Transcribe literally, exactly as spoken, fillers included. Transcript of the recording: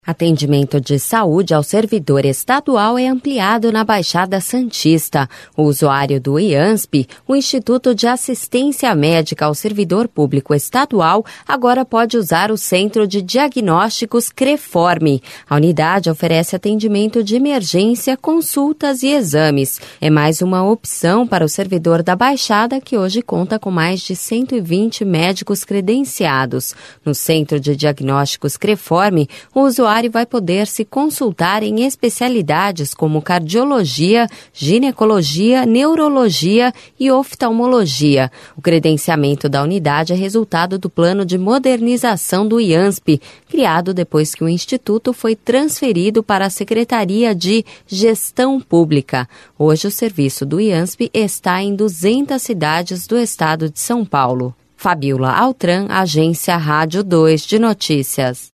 Atendimento de saúde ao servidor estadual é ampliado na Baixada Santista. O usuário do I A S P, o Instituto de Assistência Médica ao Servidor Público Estadual, agora pode usar o Centro de Diagnósticos CREFORME. A unidade oferece atendimento de emergência, consultas e exames. É mais uma opção para o servidor da Baixada, que hoje conta com mais de cento e vinte médicos credenciados. No Centro de Diagnósticos CREFORME, o usuário vai poder se consultar em especialidades como cardiologia, ginecologia, neurologia e oftalmologia. O credenciamento da unidade é resultado do plano de modernização do I A S P, criado depois que o Instituto foi transferido para a Secretaria de Gestão Pública. Hoje o serviço do I A S P está em duzentas cidades do estado de São Paulo. Fabiola Altran, Agência Rádio dois de Notícias.